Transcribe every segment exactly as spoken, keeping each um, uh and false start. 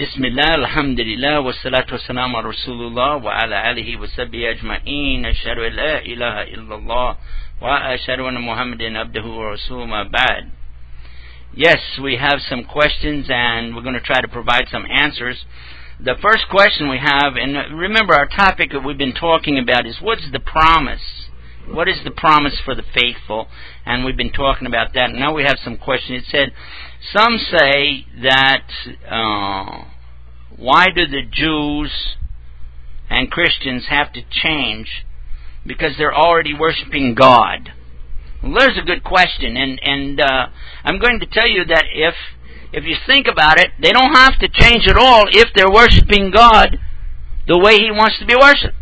Bismillah, alhamdulillah, wa salatu wa salam ala Rasulullah wa ala alihi wa sahbihi ajma'een. Ashhadu an la ilaha illallah wa ashhadu anna Muhammadan abduhu wa rasuluhu ma ba'd. Yes, we have some questions and we're going to try to provide some answers. The first question we have, and remember our topic that we've been talking about is what's the promise? What is the promise for the faithful? And we've been talking about that. And now we have some questions. It said, some say that uh, why do the Jews and Christians have to change because they're already worshiping God? Well, there's a good question, and and uh, I'm going to tell you that if if you think about it, they don't have to change at all if they're worshiping God the way He wants to be worshipped.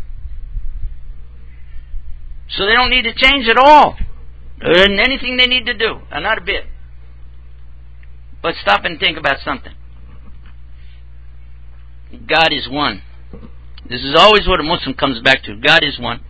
So they don't need to change at all. There isn't anything they need to do, and not a bit. But stop and think about something. God is one. This is always what a Muslim comes back to. God is one.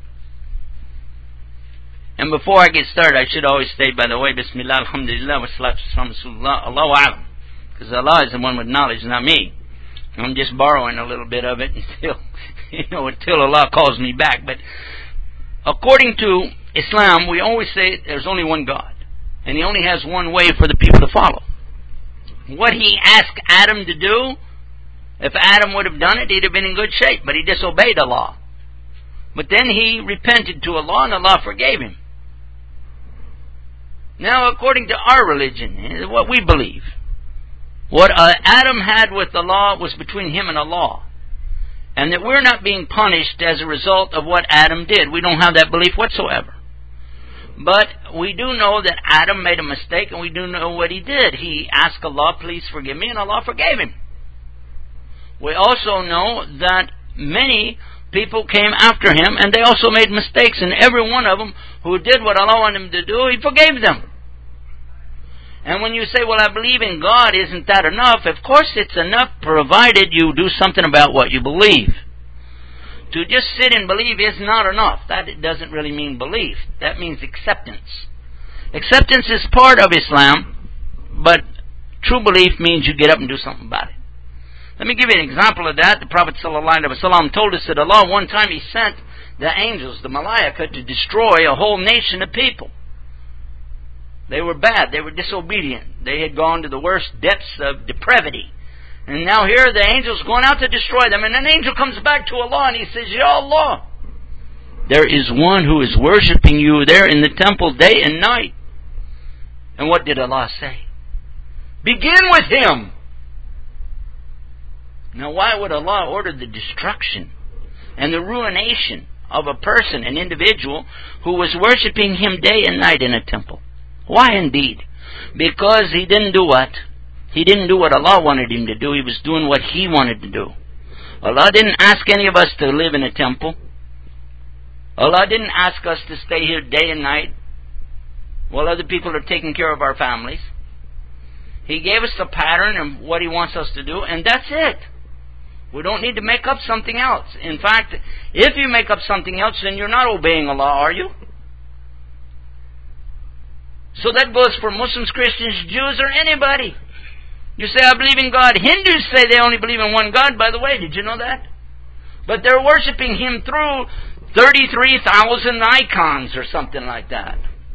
And before I get started, I should always say, by the way, Bismillah, alhamdulillah, wa salatu wa rasulullah, Allahu a'lam. Because Allah is the one with knowledge, not me. I'm just borrowing a little bit of it until, you know, until Allah calls me back. But according to Islam, we always say there's only one God. And He only has one way for the people to follow. What He asked Adam to do, if Adam would have done it, he'd have been in good shape. But he disobeyed Allah. But then he repented to Allah and Allah forgave him. Now, according to our religion, what we believe, what uh, Adam had with Allah was between him and Allah. And that we're not being punished as a result of what Adam did. We don't have that belief whatsoever. But we do know that Adam made a mistake, and we do know what he did. He asked Allah, please forgive me, and Allah forgave him. We also know that many people came after him, and they also made mistakes, and every one of them who did what Allah wanted them to do, He forgave them. And when you say, well, I believe in God, isn't that enough? Of course it's enough, provided you do something about what you believe. To just sit and believe is not enough. That doesn't really mean belief. That means acceptance. Acceptance is part of Islam, but true belief means you get up and do something about it. Let me give you an example of that. The Prophet ﷺ told us that Allah, one time He sent the angels, the Malaika, to destroy a whole nation of people. They were bad. They were disobedient. They had gone to the worst depths of depravity. And now here are the angels going out to destroy them. And an angel comes back to Allah and he says, Ya Allah, there is one who is worshiping you there in the temple day and night. And what did Allah say? Begin with him. Now why would Allah order the destruction and the ruination of a person, an individual, who was worshiping Him day and night in a temple? Why indeed? Because he didn't do what? He didn't do what Allah wanted him to do. He was doing what he wanted to do. Allah didn't ask any of us to live in a temple. Allah didn't ask us to stay here day and night while other people are taking care of our families. He gave us the pattern of what He wants us to do, and that's it. We don't need to make up something else. In fact, if you make up something else, then you're not obeying Allah, are you? So that goes for Muslims, Christians, Jews, or anybody. You say, I believe in God. Hindus say they only believe in one God, by the way. Did you know that? But they're worshiping Him through thirty-three thousand icons or something like that.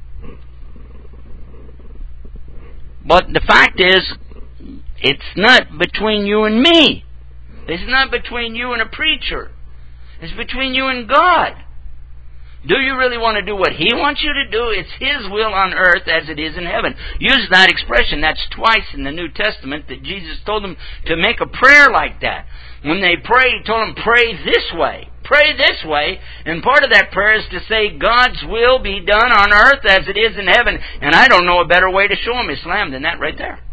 But the fact is, it's not between you and me. It's not between you and a preacher. It's between you and God. Do you really want to do what He wants you to do? It's His will on earth as it is in heaven. Use that expression. That's twice in the New Testament that Jesus told them to make a prayer like that. When they prayed, He told them, pray this way. Pray this way. And part of that prayer is to say, God's will be done on earth as it is in heaven. And I don't know a better way to show them Islam than that right there.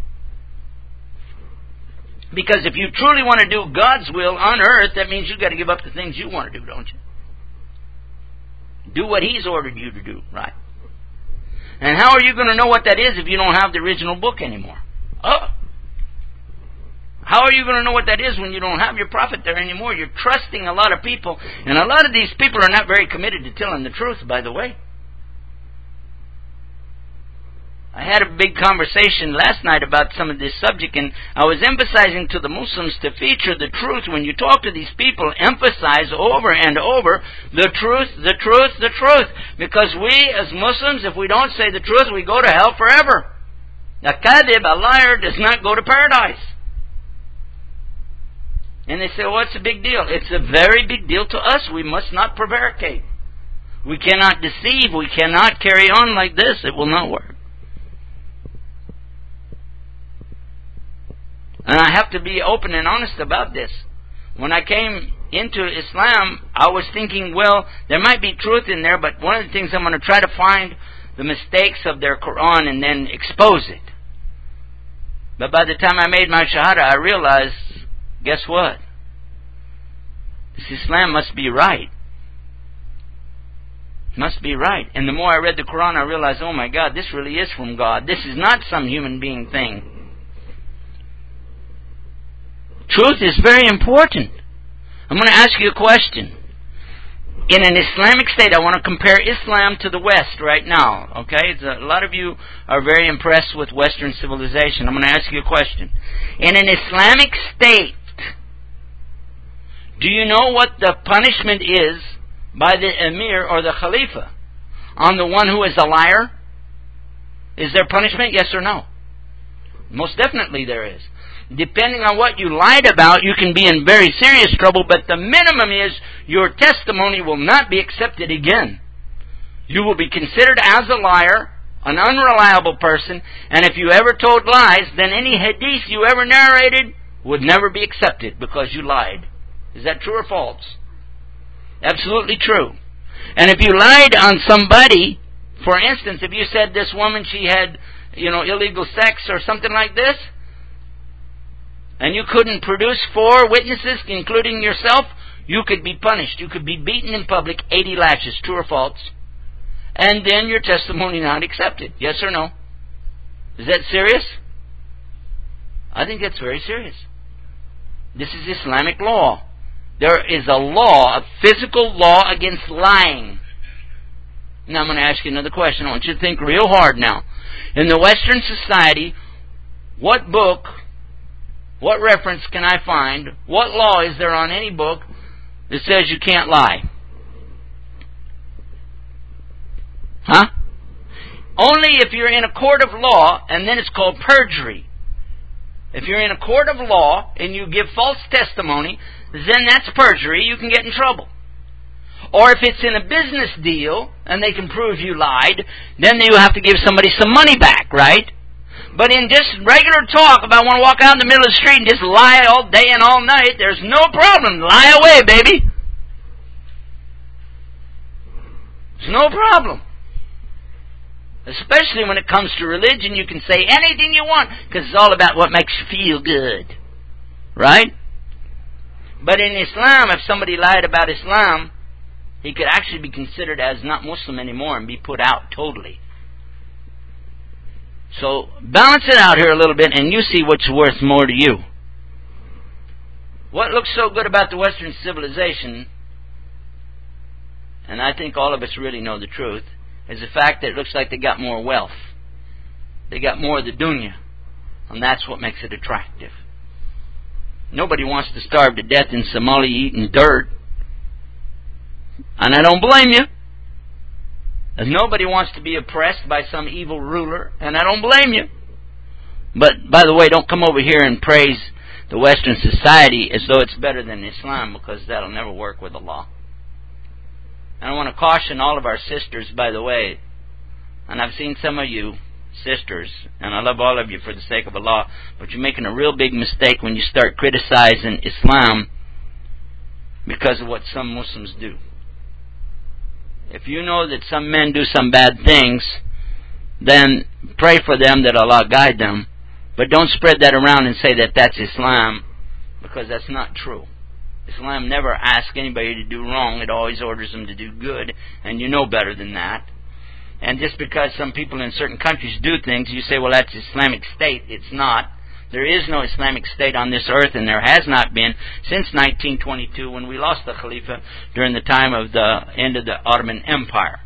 Because if you truly want to do God's will on earth, that means you've got to give up the things you want to do, don't you? Do what He's ordered you to do, right? And how are you going to know what that is if you don't have the original book anymore? Oh! How are you going to know what that is when you don't have your prophet there anymore? You're trusting a lot of people, and a lot of these people are not very committed to telling the truth, by the way. I had a big conversation last night about some of this subject, and I was emphasizing to the Muslims to feature the truth. When you talk to these people, emphasize over and over the truth, the truth, the truth. Because we, as Muslims, if we don't say the truth, we go to hell forever. A kadib, a liar, does not go to paradise. And they say, well, what's the big deal? It's a very big deal to us. We must not prevaricate. We cannot deceive. We cannot carry on like this. It will not work. And I have to be open and honest about this. When I came into Islam, I was thinking, well, there might be truth in there, but one of the things I'm going to try to find the mistakes of their Quran and then expose it. But by the time I made my Shahada, I realized, guess what? This Islam must be right. It must be right. And the more I read the Quran, I realized, oh my God, this really is from God. This is not some human being thing. Truth is very important. I'm going to ask you a question. In an Islamic state, I want to compare Islam to the West right now. Okay? It's a, a lot of you are very impressed with Western civilization. I'm going to ask you a question. In an Islamic state, do you know what the punishment is by the Emir or the Khalifa on the one who is a liar? Is there punishment? Yes or no? Most definitely there is. Depending on what you lied about, you can be in very serious trouble, but the minimum is your testimony will not be accepted again. You will be considered as a liar, an unreliable person, and if you ever told lies, then any hadith you ever narrated would never be accepted because you lied. Is that true or false? Absolutely true. And if you lied on somebody, for instance, if you said this woman, she had, you know, illegal sex or something like this, and you couldn't produce four witnesses, including yourself, you could be punished. You could be beaten in public eighty lashes, true or false. And then your testimony not accepted. Yes or no? Is that serious? I think that's very serious. This is Islamic law. There is a law, a physical law against lying. Now I'm going to ask you another question. I want you to think real hard now. In the Western society, what book, what reference can I find, what law is there on any book that says you can't lie? Huh? Only if you're in a court of law, and then it's called perjury. If you're in a court of law and you give false testimony, then that's perjury. You can get in trouble. Or if it's in a business deal and they can prove you lied, then you have to give somebody some money back, right? But in just regular talk, if I want to walk out in the middle of the street and just lie all day and all night, there's no problem. Lie away, baby. There's no problem. Especially when it comes to religion, you can say anything you want because it's all about what makes you feel good. Right? But in Islam, if somebody lied about Islam, he could actually be considered as not Muslim anymore and be put out totally. So balance it out here a little bit and you see what's worth more to you. What looks so good about the Western civilization, and I think all of us really know the truth, is the fact that it looks like they got more wealth. They got more of the dunya. And that's what makes it attractive. Nobody wants to starve to death in Somalia eating dirt. And I don't blame you. And nobody wants to be oppressed by some evil ruler. And I don't blame you. But, by the way, don't come over here and praise the Western society as though it's better than Islam, because that'll never work with Allah. And I want to caution all of our sisters, by the way, and I've seen some of you sisters, and I love all of you for the sake of Allah, but you're making a real big mistake when you start criticizing Islam because of what some Muslims do. If you know that some men do some bad things, then pray for them that Allah guide them, but don't spread that around and say that that's Islam, because that's not true. Islam never asks anybody to do wrong. It always orders them to do good, and you know better than that. And just because some people in certain countries do things, you say, well, that's Islamic State. It's not. There is no Islamic State on this earth, and there has not been since nineteen twenty-two, when we lost the Khalifa during the time of the end of the Ottoman Empire.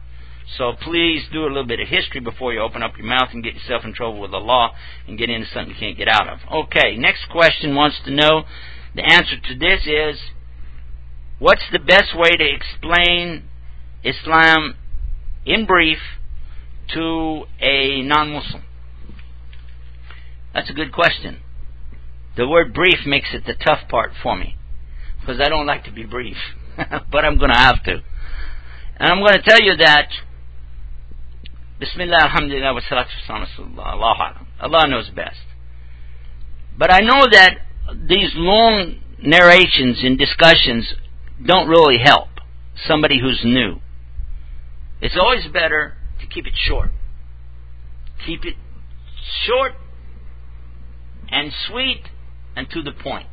So please do a little bit of history before you open up your mouth and get yourself in trouble with the law and get into something you can't get out of. Okay, next question wants to know, the answer to this is, what's the best way to explain Islam in brief to a non-Muslim? That's a good question. The word brief makes it the tough part for me, because I don't like to be brief, but I'm going to have to. And I'm going to tell you that Bismillah, alhamdulillah, wa salatu wa salam, Allah, Allah knows best. But I know that these long narrations and discussions don't really help somebody who's new. It's always better to keep it short. Keep it short and sweet and to the point.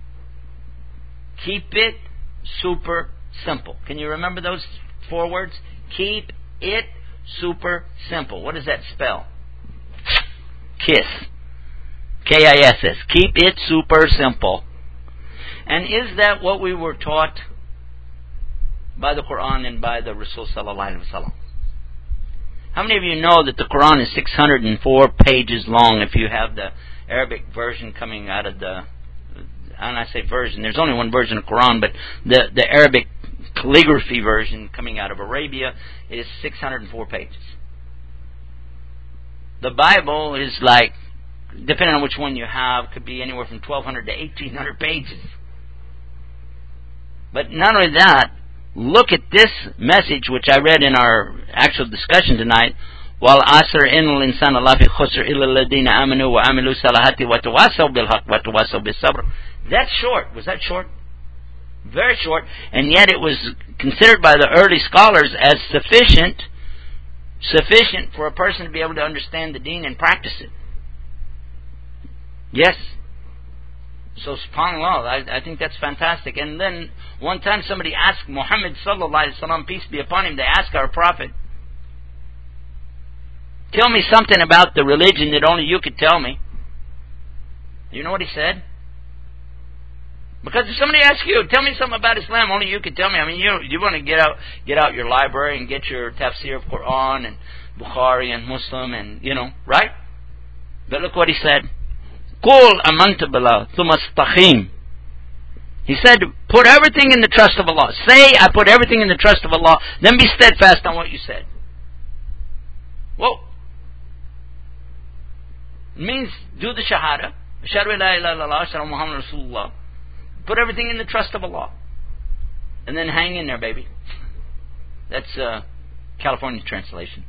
Keep it super simple. Can you remember those four words? Keep it super simple. What does that spell? KISS. K I S S. Keep it super simple. And is that what we were taught by the Quran and by the Rasul sallallahu alaihi wasallam? How many of you know that the Quran is six hundred four pages long if you have the Arabic version coming out of the, and I say version, there's only one version of Quran, but the, the Arabic calligraphy version coming out of Arabia is six hundred four pages. The Bible is like, depending on which one you have, could be anywhere from twelve hundred to eighteen hundred pages. But not only that, look at this message which I read in our actual discussion tonight. Wal asr innal insana lafi khusr illa alladhina amanu wa amilu salihati wa tawasaw bil haqq wa tawasaw bis sabr. That's short. Was that short? Very short, and yet it was considered by the early scholars as sufficient sufficient for a person to be able to understand the deen and practice it. Yes. So subhanAllah, I, I think that's fantastic. And then one time somebody asked Muhammad sallallahu alaihi wasallam, peace be upon him, they asked our Prophet, tell me something about the religion that only you could tell me. You know what he said? Because if somebody asks you, tell me something about Islam, only you can tell me. I mean, you you want to get out get out your library and get your tafsir of Quran and Bukhari and Muslim and, you know, right? But look what he said. Qul amantu billah thumma istaqim. He said, put everything in the trust of Allah. Say, I put everything in the trust of Allah, then be steadfast on what you said. Whoa. It means do the shahada. Ashhadu an la ilaha illallah, ashhadu anna Muhammadan Rasulullah. Put everything in the trust of Allah. And then hang in there, baby. That's uh, California translation.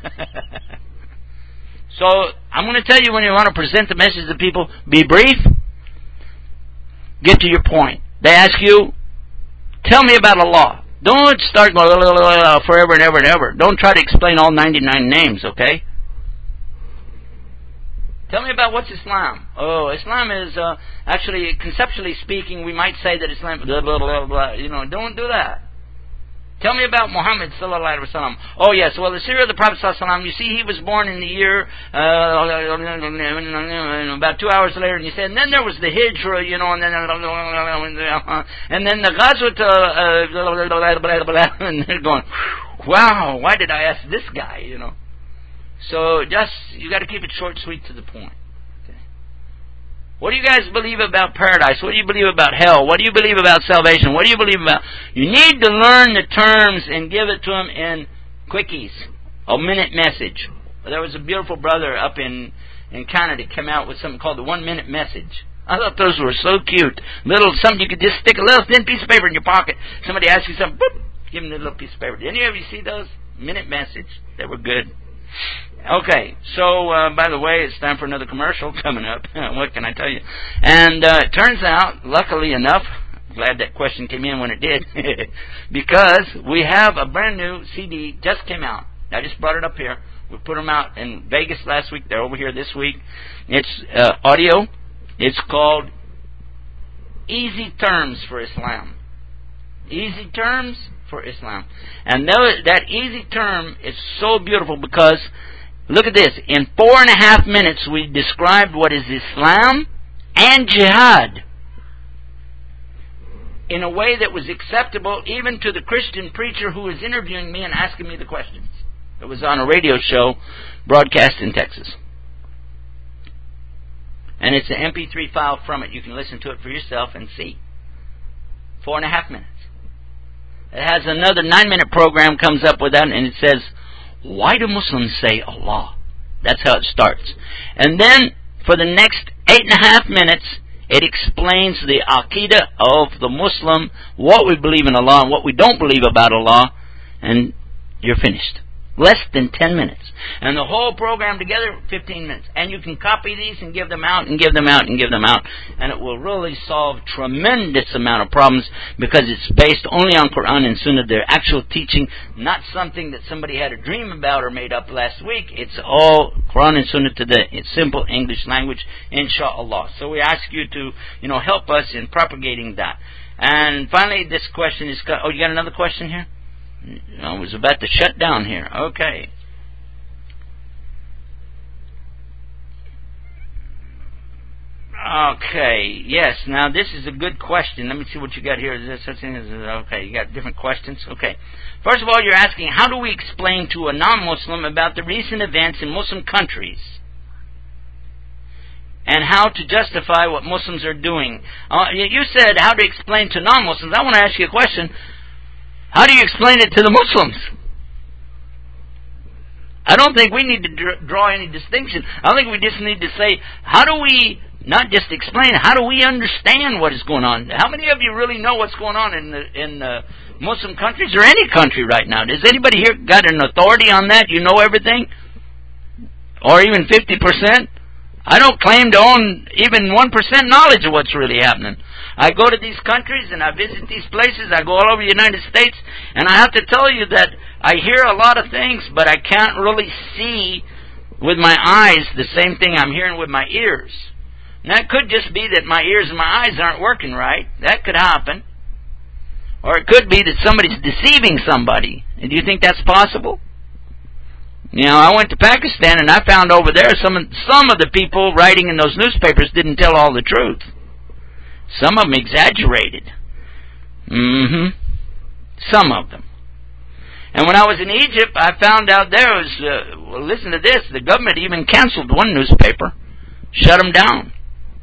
So, I'm going to tell you, when you want to present the message to people, be brief, get to your point. They ask you, tell me about Allah. Don't start going forever and ever and ever. Don't try to explain all ninety-nine names, okay? Tell me about what's Islam. Oh, Islam is, uh, actually, conceptually speaking, we might say that Islam, blah, blah, blah, blah. You know, don't do that. Tell me about Muhammad sallallahu alaihi wasallam. Oh yes, well the Sirah of the Prophet sallallahu alaihi wasallam. You see, he was born in the year uh, about two hours later, and you said, and then there was the Hijra, you know, and then and then the Ghazwat, uh, and they're going, wow, why did I ask this guy? You know, so just you got to keep it short, sweet, to the point. What do you guys believe about paradise? What do you believe about hell? What do you believe about salvation? What do you believe about... You need to learn the terms and give it to them in quickies. A minute message. There was a beautiful brother up in, in Canada came out with something called the one minute message. I thought those were so cute. Little, something you could just stick a little thin piece of paper in your pocket. Somebody asks you something, boop, give them a little piece of paper. Did any of you see those? Minute message. They were good. Okay, so uh, by the way, it's time for another commercial coming up. What can I tell you? And uh, it turns out, luckily enough, glad that question came in when it did, because we have a brand new C D just came out. I just brought it up here. We put them out in Vegas last week. They're over here this week. It's uh, audio. It's called Easy Terms for Islam. Easy Terms for Islam. And that easy term is so beautiful because, look at this, in four and a half minutes we described what is Islam and jihad in a way that was acceptable even to the Christian preacher who was interviewing me and asking me the questions. It was on a radio show broadcast in Texas. And it's an M P three file from it. You can listen to it for yourself and see. Four and a half minutes. It has another nine-minute program comes up with that, and it says, why do Muslims say Allah? That's how it starts. And then, for the next eight and a half minutes, it explains the Aqidah of the Muslim, what we believe in Allah and what we don't believe about Allah, and you're finished. Less than ten minutes. And the whole program together, fifteen minutes. And you can copy these and give them out and give them out and give them out. And it will really solve tremendous amount of problems because it's based only on Quran and Sunnah. Their actual teaching, not something that somebody had a dream about or made up last week. It's all Quran and Sunnah to the simple English language, inshallah. So we ask you to, you know, help us in propagating that. And finally, this question is, oh, you got another question here? I was about to shut down here. Okay. Okay. Yes. Now this is a good question. Let me see what you got here. Is there such thing as okay? You got different questions. Okay. First of all, you're asking how do we explain to a non-Muslim about the recent events in Muslim countries and how to justify what Muslims are doing. Uh, you said how to explain to non-Muslims. I want to ask you a question. How do you explain it to the Muslims? I don't think we need to dr- draw any distinction. I think we just need to say, how do we, not just explain, how do we understand what is going on? How many of you really know what's going on in the in the Muslim countries or any country right now? Does anybody here got an authority on that? You know everything? Or even fifty percent? I don't claim to own even one percent knowledge of what's really happening. I go to these countries and I visit these places. I go all over the United States, and I have to tell you that I hear a lot of things, but I can't really see with my eyes the same thing I'm hearing with my ears. Now, it could just be that my ears and my eyes aren't working right. That could happen. Or it could be that somebody's deceiving somebody. And do you think that's possible? You know, I went to Pakistan and I found over there some of, some of the people writing in those newspapers didn't tell all the truth. Some of them exaggerated. Mm-hmm. Some of them. And when I was in Egypt, I found out there was, uh, well, listen to this, the government even canceled one newspaper, shut them down.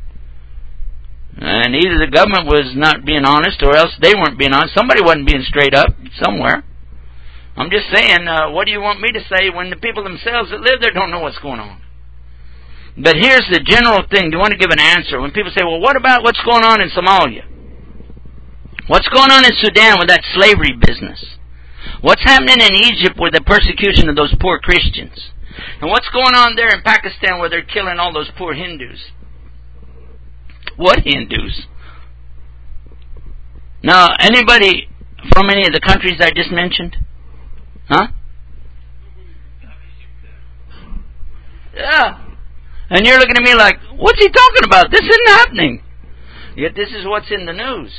And either the government was not being honest or else they weren't being honest. Somebody wasn't being straight up somewhere. I'm just saying, uh, what do you want me to say when the people themselves that live there don't know what's going on? But here's the general thing. Do you want to give an answer? When people say, well, what about what's going on in Somalia? What's going on in Sudan with that slavery business? What's happening in Egypt with the persecution of those poor Christians? And what's going on there in Pakistan where they're killing all those poor Hindus? What Hindus? Now, anybody from any of the countries I just mentioned? Huh? Yeah. And you're looking at me like, what's he talking about? This isn't happening. Yet this is what's in the news.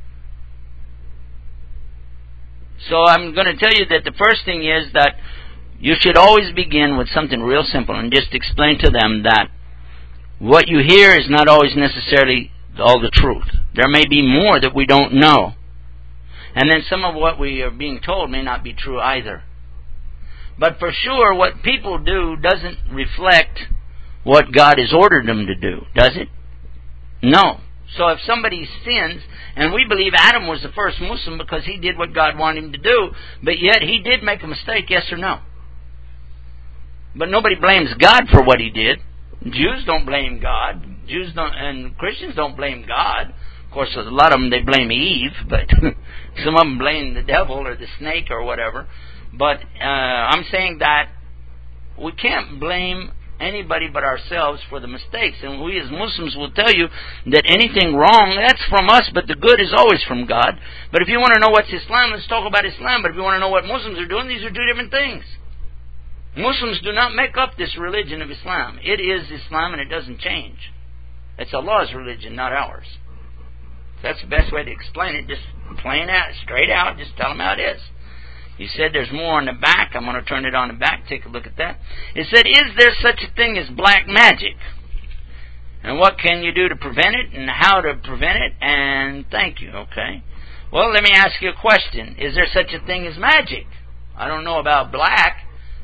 So I'm going to tell you that the first thing is that you should always begin with something real simple and just explain to them that what you hear is not always necessarily all the truth. There may be more that we don't know. And then some of what we are being told may not be true either. But for sure, what people do doesn't reflect what God has ordered them to do, does it? No. So if somebody sins, and we believe Adam was the first Muslim because he did what God wanted him to do, but yet he did make a mistake, yes or no? But nobody blames God for what he did. Jews don't blame God. Jews don't, and Christians don't blame God. Of course, a lot of them, they blame Eve, but some of them blame the devil or the snake or whatever. But uh, I'm saying that we can't blame anybody but ourselves for the mistakes. And we as Muslims will tell you that anything wrong, that's from us, but the good is always from God. But if you want to know what's Islam, let's talk about Islam. But if you want to know what Muslims are doing, these are two different things. Muslims do not make up this religion of Islam. It is Islam and it doesn't change. It's Allah's religion, not ours. That's the best way to explain it. Just plain out, straight out, just tell them how it is. You said there's more on the back. I'm going to turn it on the back. Take a look at that. It said, is there such a thing as black magic? And what can you do to prevent it and how to prevent it? And thank you, okay. Well, let me ask you a question. Is there such a thing as magic? I don't know about black.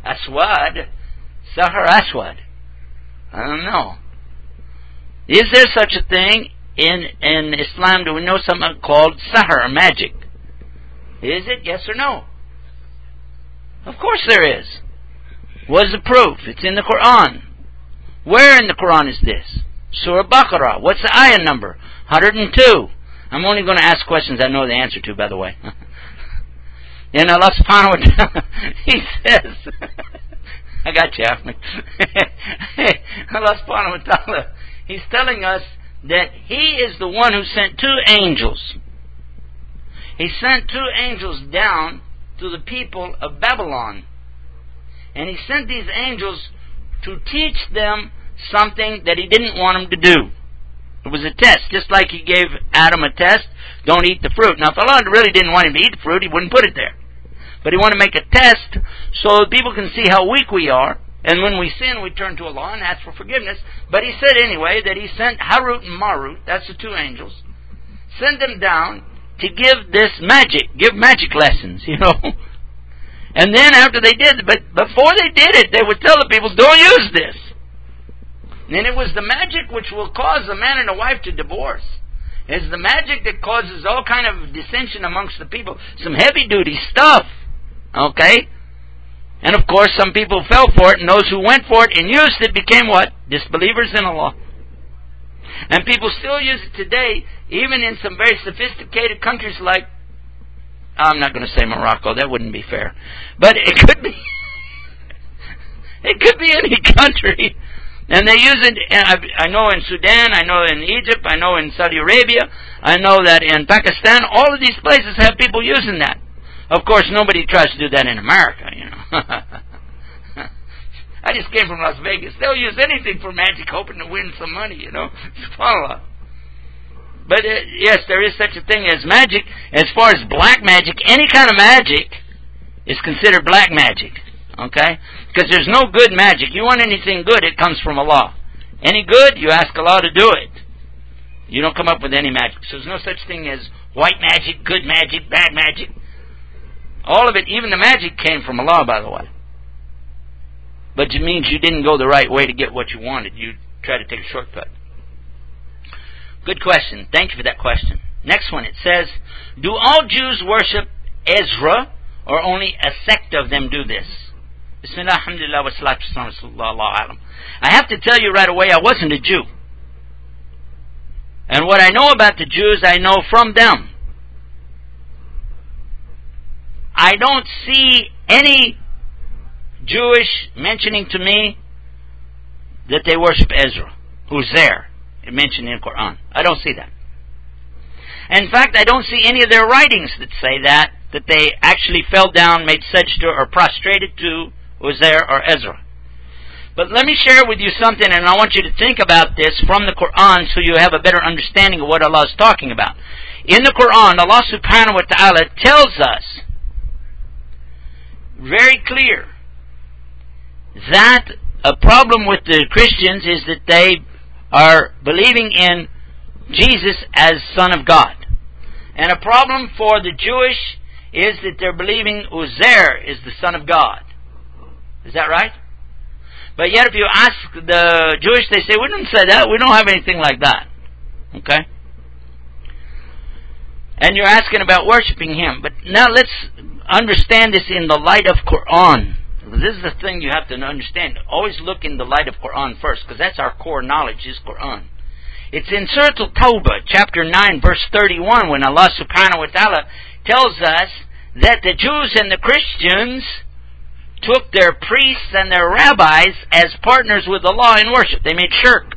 Aswad? Sahar Aswad? I don't know. Is there such a thing in in Islam? Do we know something called Sahar, magic? Is it? Yes or no? Of course there is. What is the proof? It's in the Quran. Where in the Quran is this? Surah Baqarah. What's the ayah number? one hundred two. I'm only going to ask questions I know the answer to, by the way. And Allah subhanahu wa ta'ala, He says, I got you, Ahmed. Allah subhanahu wa ta'ala, He's telling us that He is the one who sent two angels. He sent two angels down to the people of Babylon. And He sent these angels to teach them something that He didn't want them to do. It was a test, just like He gave Adam a test, don't eat the fruit. Now, if Allah really didn't want him to eat the fruit, He wouldn't put it there. But He wanted to make a test so people can see how weak we are. And when we sin, we turn to Allah and ask for forgiveness. But He said anyway that He sent Harut and Marut, that's the two angels, send them down to give this magic, give magic lessons, you know. And then after they did, but before they did it, they would tell the people, don't use this. And it was the magic which will cause a man and a wife to divorce. It's the magic that causes all kind of dissension amongst the people. Some heavy duty stuff. Okay? And of course some people fell for it, and those who went for it and used it became what? Disbelievers in Allah. And people still use it today, even in some very sophisticated countries like, I'm not going to say Morocco, that wouldn't be fair. But it could be, it could be any country. And they use it, I know in Sudan, I know in Egypt, I know in Saudi Arabia, I know that in Pakistan, all of these places have people using that. Of course, nobody tries to do that in America, you know. I just came from Las Vegas. They'll use anything for magic, hoping to win some money, you know. SubhanAllah. But uh, yes, there is such a thing as magic. As far as black magic, any kind of magic is considered black magic. Okay? Because there's no good magic. You want anything good, it comes from Allah. Any good, you ask Allah to do it. You don't come up with any magic. So there's no such thing as white magic, good magic, bad magic. All of it, even the magic, came from Allah, by the way. But it means you didn't go the right way to get what you wanted. You tried to take a shortcut. Good question. Thank you for that question. Next one, it says, do all Jews worship Ezra, or only a sect of them do this? Bismillah, alhamdulillah, wa salatu wa salam, Allahu alam. I have to tell you right away, I wasn't a Jew. And what I know about the Jews, I know from them. I don't see any Jewish mentioning to me that they worship Ezra, who's there, mentioned in the Quran. I don't see that. In fact, I don't see any of their writings that say that, that they actually fell down, made sajda, or prostrated to Uzair or Ezra. But let me share with you something, and I want you to think about this from the Quran so you have a better understanding of what Allah is talking about. In the Quran, Allah subhanahu wa ta'ala tells us very clear that a problem with the Christians is that they are believing in Jesus as Son of God. And a problem for the Jewish is that they're believing Uzair is the Son of God. Is that right? But yet if you ask the Jewish, they say, we don't say that. We don't have anything like that. Okay? And you're asking about worshiping Him. But now let's understand this in the light of Quran. This is the thing you have to understand. Always look in the light of Quran first, because that's our core knowledge, is Quran. It's in Surah Al-Tawbah, chapter nine, verse thirty-one, when Allah subhanahu wa ta'ala tells us that the Jews and the Christians took their priests and their rabbis as partners with Allah in worship. They made shirk.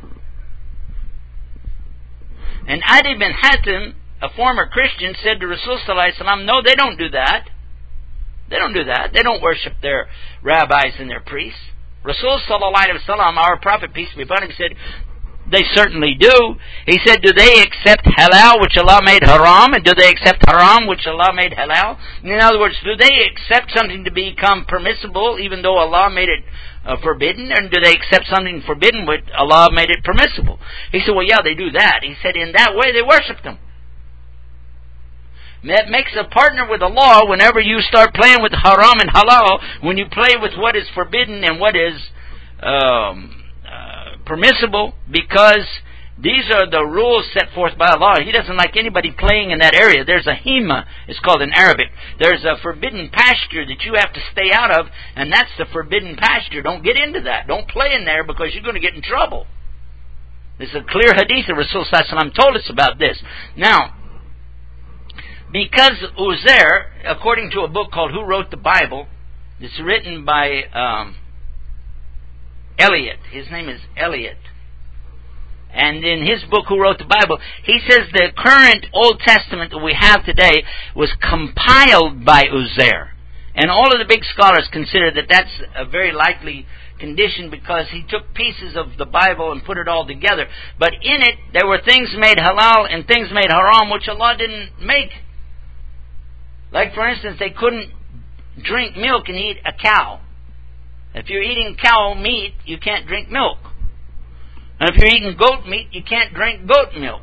And Adi bin Hatim, a former Christian, said to Rasul sallallahu alaihi wasallam, no, they don't do that. They don't do that. They don't worship their rabbis and their priests. Rasul sallallahu alaihi wasallam, our prophet, peace be upon him, said, they certainly do. He said, do they accept halal, which Allah made haram, and do they accept haram, which Allah made halal? In other words, do they accept something to become permissible, even though Allah made it uh, forbidden, and do they accept something forbidden, which Allah made it permissible? He said, well, yeah, they do that. He said, in that way, they worship them. That makes a partner with the law whenever you start playing with haram and halal, when you play with what is forbidden and what is um, uh, permissible, because these are the rules set forth by Allah. He doesn't like anybody playing in that area. There's a hima, it's called in Arabic. There's a forbidden pasture that you have to stay out of, and that's the forbidden pasture. Don't get into that. Don't play in there, because you're going to get in trouble. There's a clear hadith of Rasul sallallahu alaihi wasallam told us about this. Now, because Uzair, according to a book called Who Wrote the Bible, it's written by um, Eliot. His name is Eliot. And in his book, Who Wrote the Bible, he says the current Old Testament that we have today was compiled by Uzair. And all of the big scholars consider that that's a very likely condition, because he took pieces of the Bible and put it all together. But in it, there were things made halal and things made haram, which Allah didn't make. Like, for instance, they couldn't drink milk and eat a cow. If you're eating cow meat, you can't drink milk. And if you're eating goat meat, you can't drink goat milk.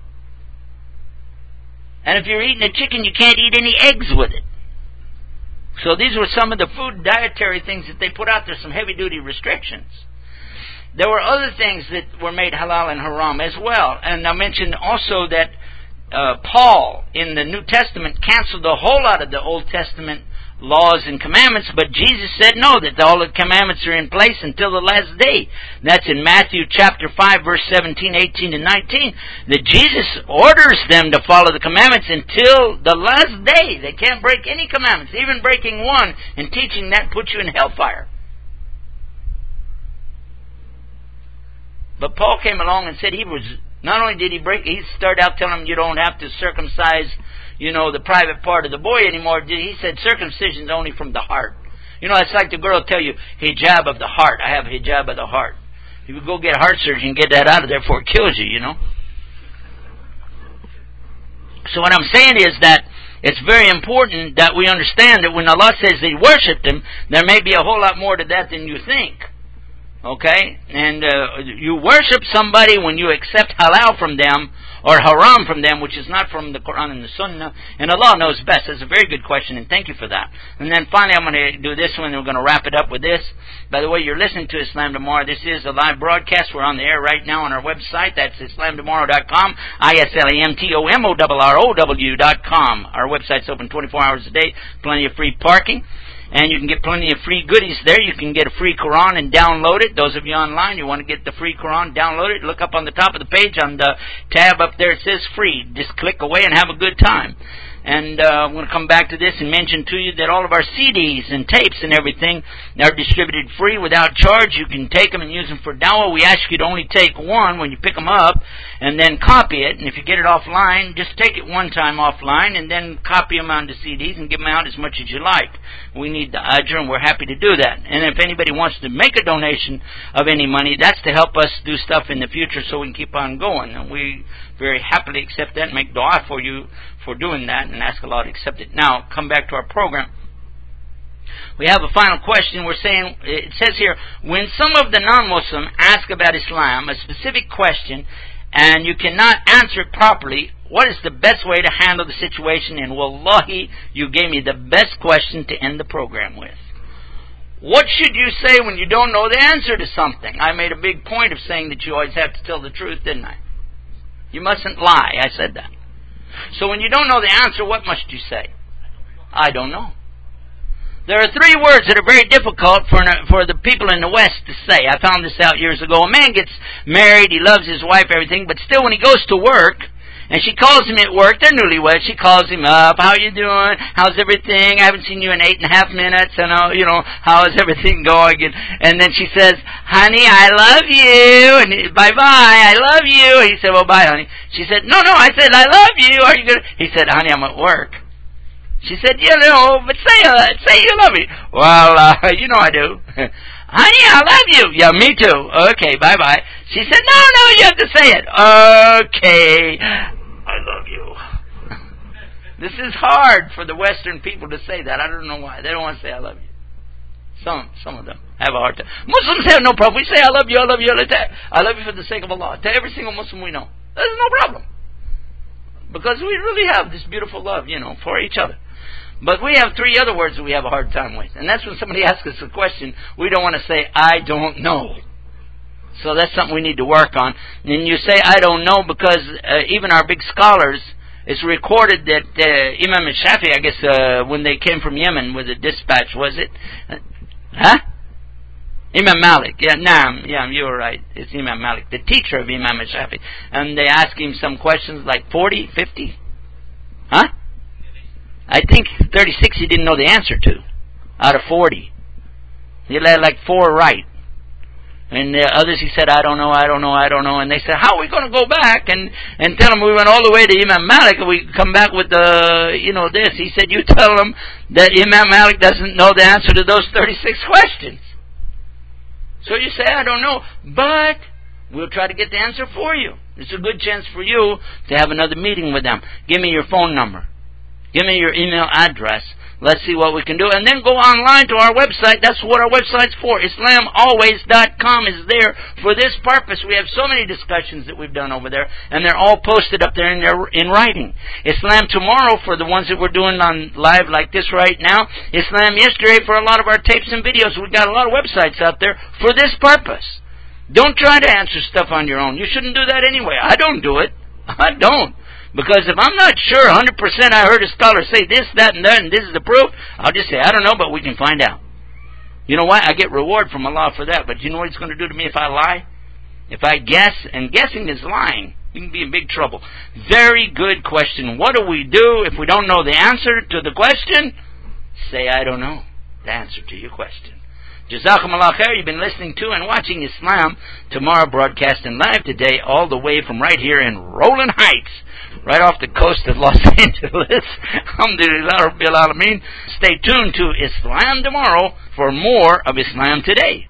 And if you're eating a chicken, you can't eat any eggs with it. So these were some of the food dietary things that they put out there, some heavy-duty restrictions. There were other things that were made halal and haram as well. And I mentioned also that Uh, Paul in the New Testament canceled a whole lot of the Old Testament laws and commandments, but Jesus said no, that all the commandments are in place until the last day. That's in Matthew chapter five, verse seventeen, eighteen, and nineteen, that Jesus orders them to follow the commandments until the last day. They can't break any commandments. Even breaking one and teaching that puts you in hellfire. But Paul came along and said he was, not only did he break, he started out telling them you don't have to circumcise, you know, the private part of the boy anymore. He said circumcision is only from the heart. You know, it's like the girl tell you, hijab of the heart. I have hijab of the heart. You go get heart surgery and get that out of there before it kills you, you know. So what I'm saying is that it's very important that we understand that when Allah says that He worshipped Him, there may be a whole lot more to that than you think. Okay? And uh, you worship somebody when you accept halal from them or haram from them, which is not from the Quran and the Sunnah. And Allah knows best. That's a very good question, and thank you for that. And then finally, I'm going to do this one, and we're going to wrap it up with this. By the way, you're listening to Islam Tomorrow. This is a live broadcast. We're on the air right now on our website. That's islam tomorrow dot com, I S L A M T O M O R R O W dot com. Our website's open twenty-four hours a day. Plenty of free parking. And you can get plenty of free goodies there. You can get a free Quran and download it. Those of you online, you want to get the free Quran, download it. Look up on the top of the page on the tab up there. It says free. Just click away and have a good time. And uh, I'm going to come back to this and mention to you that all of our C Ds and tapes and everything are distributed free without charge. You can take them and use them for dawah. We ask you to only take one when you pick them up and then copy it. And if you get it offline, just take it one time offline and then copy them onto C Ds and give them out as much as you like. We need the ajr, and we're happy to do that. And if anybody wants to make a donation of any money, that's to help us do stuff in the future so we can keep on going. And we very happily accept that and make dua for you for doing that and ask Allah to accept it. Now, come back to our program. We have a final question. We're saying, it says here, when some of the non-Muslim ask about Islam, a specific question, and you cannot answer it properly, what is the best way to handle the situation? And wallahi, you gave me the best question to end the program with. What should you say when you don't know the answer to something? I made a big point of saying that you always have to tell the truth, didn't I? You mustn't lie. I said that. So when you don't know the answer, what must you say? I don't know. There are three words that are very difficult for for the people in the West to say. I found this out years ago. A man gets married, he loves his wife, everything, but still when he goes to work, and she calls him at work, they're newlyweds, she calls him up, how you doing, how's everything, I haven't seen you in eight and a half minutes, and uh, you know, how is everything going, and, and then she says, honey, I love you, and he, bye-bye, I love you, he said, well, bye, honey. She said, no, no, I said, I love you, are you good? He said, honey, I'm at work. She said, you know, but say, uh, say you love me. Well, uh, you know I do. Honey, I love you. Yeah, me too. Okay, bye-bye. She said, no, no, you have to say it. Okay, I love you. This is hard for the Western people to say that. I don't know why. They don't want to say I love you. Some some of them have a hard time. Muslims have no problem. We say I love you, I love you, I love you for the sake of Allah. To every single Muslim we know. There's no problem. because we really have this beautiful love, you know, for each other. But we have three other words that we have a hard time with. And that's when somebody asks us a question, we don't want to say, I don't know. So that's something we need to work on. And you say, I don't know, because uh, even our big scholars, it's recorded that uh, Imam Shafi, I guess, uh, when they came from Yemen with a dispatch, was it? Uh, huh? Imam Malik. Yeah, nah, yeah, you were right. It's Imam Malik, the teacher of Imam Shafi. And they asked him some questions like forty, fifty? Huh? I think thirty-six he didn't know the answer to, out of forty. He had like four right. And the others he said, I don't know, I don't know, I don't know. And they said, how are we going to go back and, and tell them we went all the way to Imam Malik and we come back with the, you know, this. He said, you tell them that Imam Malik doesn't know the answer to those thirty-six questions. So you say, I don't know, but we'll try to get the answer for you. It's a good chance for you to have another meeting with them. Give me your phone number. Give me your email address. Let's see what we can do. And then go online to our website. That's what our website's for. Islam Always dot com is there for this purpose. We have so many discussions that we've done over there, and they're all posted up there in, their, in writing. Islam Tomorrow, for the ones that we're doing on live like this right now. Islam Yesterday, for a lot of our tapes and videos. We've got a lot of websites out there for this purpose. Don't try to answer stuff on your own. You shouldn't do that anyway. I don't do it. I don't. Because if I'm not sure one hundred percent I heard a scholar say this, that, and that, and this is the proof, I'll just say, I don't know, but we can find out. You know what? I get reward from Allah for that, but you know what it's going to do to me if I lie? If I guess, and guessing is lying, you can be in big trouble. Very good question. What do we do if we don't know the answer to the question? Say, I don't know the answer to your question. Jazakumullah khair. You've been listening to and watching Islam Tomorrow, broadcasting live today all the way from right here in Rowland Heights, right off the coast of Los Angeles. Alhamdulillah Rabbil Alameen. Stay tuned to Islam Tomorrow for more of Islam Today.